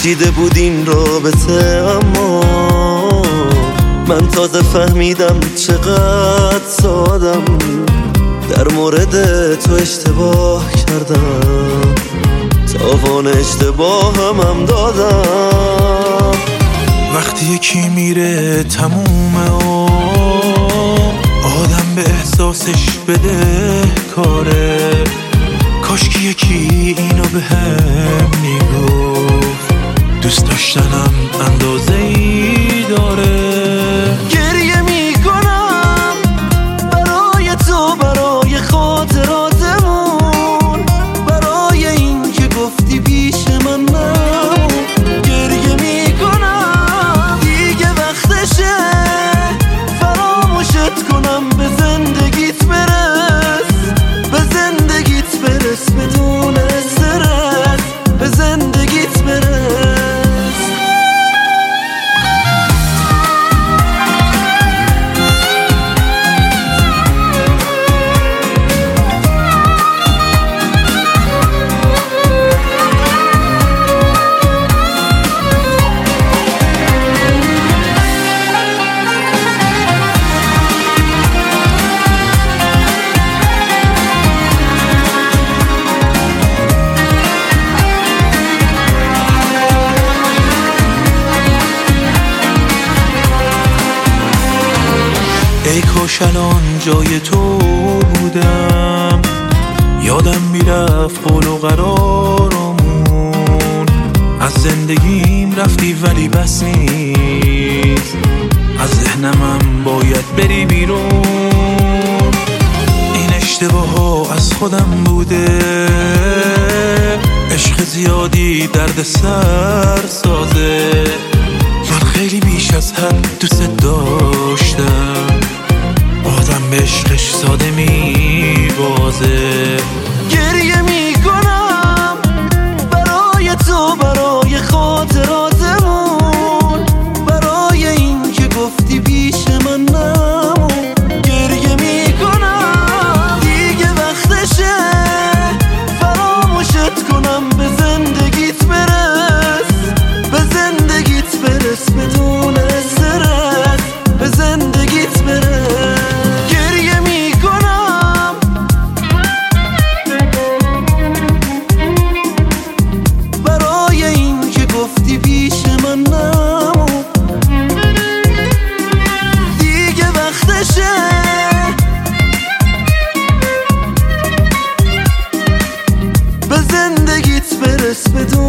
پیچیده بود این رابطه، اما من تازه فهمیدم چقدر سادم، در مورد تو اشتباه کردم، تاوان اشتباهم دادم. وقتی یکی میره تمومه و آدم به احساسش بده کاره، کاش که یکی اینو به هم میگفت، دوست داشتنم اندازه‌ای داره. گریه میکنم برای تو، برای خاطراتمون، برای این که گفتی پیش من نمون. گریه میکنم دیگه وقتشه فراموشت کنم، به زندگیت برس، به زندگیت برس بدون استرس، به زندگیت برس. ای کاش الان جای تو بودم، یادم میرفت قول و قرارمون، از زندگیم رفتی ولی بس نیست، از ذهنمم باید بری بیرون. این اشتباه ها از خودم بوده، عشق زیادی درد سر سازه، من خیلی بیش از حد دوست داشتم، آدم به عشقش ساده میبازه. گریه میکنم برای تو، برای خاطراتمون، برای این که گفتی پیش من نمون. گریه میکنم دیگه وقتشه فراموشت کنم، به زندگیت برس، به زندگیت برس بدون استرس، به زندگیت برس. گریه میکنم برای این که گفتی پیش من نمون. دیگه وقتشه به زندگیت برس بدون